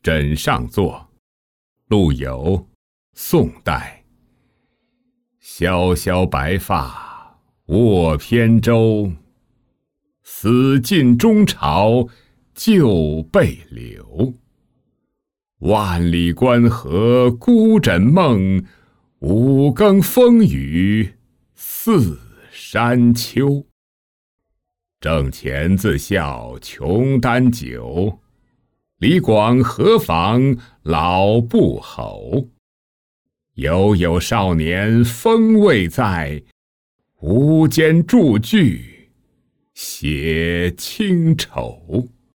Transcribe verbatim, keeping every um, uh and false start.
枕上作，陆游，宋代。萧萧白发卧扁舟，死尽中朝旧背流。万里关河孤枕梦，五更风雨四山秋。挣钱自笑穷担酒，李广何妨老不吼。犹有少年风味在，无间著句写清愁。